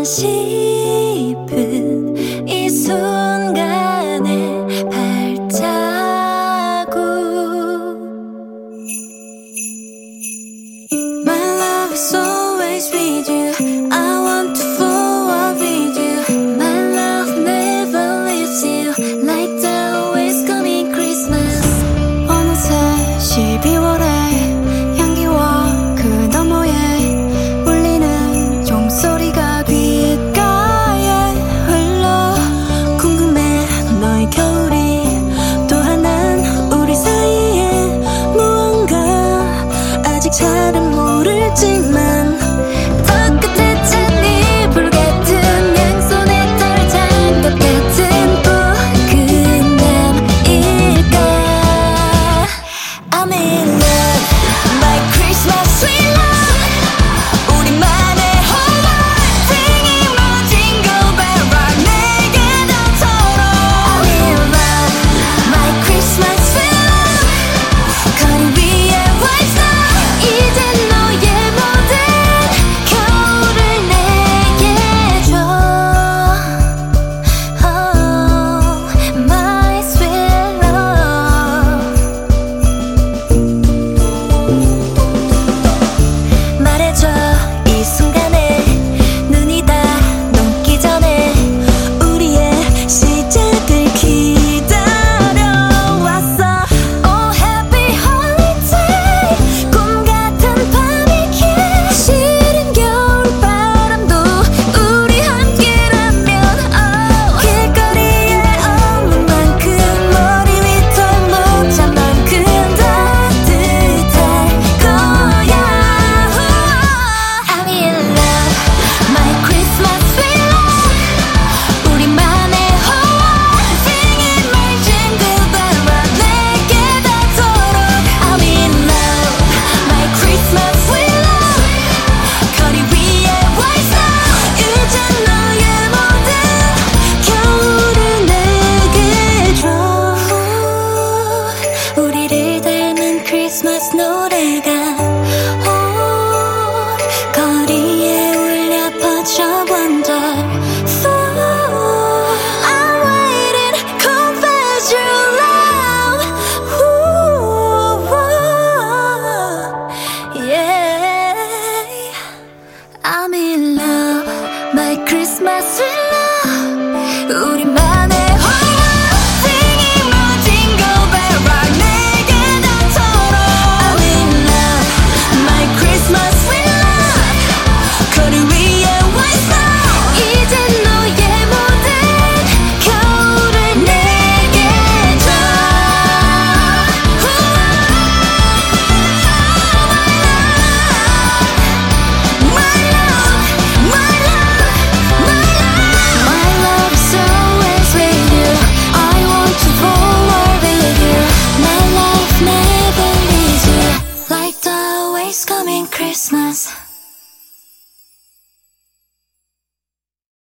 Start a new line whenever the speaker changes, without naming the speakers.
싶은 이 순간의 발자국. My love is always with you. I want to fall up with you. My love never leaves you. Like the always coming Christmas. 어느새 12월에 향기와 그 너머에 울리는 종소리가 귓가에 흘러. 궁금해 너의 겨울이 또 하나는 우리 사이에 무언가 아직 잘은 모르지만 더 끝에 찬 이불 같은 양손에 털 장갑 같은 포근함일까. I'm in love, my Christmas sweet love. 우리만의 whole world singing my jingle bell rock 내게 닿도록. I'm in love, my Christmas sweet love. 거리 위에 white snow. 이젠 너의 모든 겨울을 내게 줘. Oh, my sweet love. 말해줘 이 순간에 눈이 다 녹기 전에 우리의 시작을 기다려왔어. Oh happy holiday. 꿈 같은 밤이기에 시린 겨울바람도 우리 함께라면. Oh 길거리에 없는 만큼 머리 위 털목자만큼 따뜻할 거야. I'm in love, my Christmas sweet love. 우리만의 whole world singing my jingle bell rock 내게 닿도록. I'm in love, my Christmas sweet love. 거리 위에 white snow. 이젠 너의 모든 겨울을 내게 줘. 우리를 닮은 크리스마스 노래가 온 거리에 울려 퍼져. Wonderful. I'm waiting, confess your love. Ooh, yeah. I'm in love, my Christmas sweet love. 우리만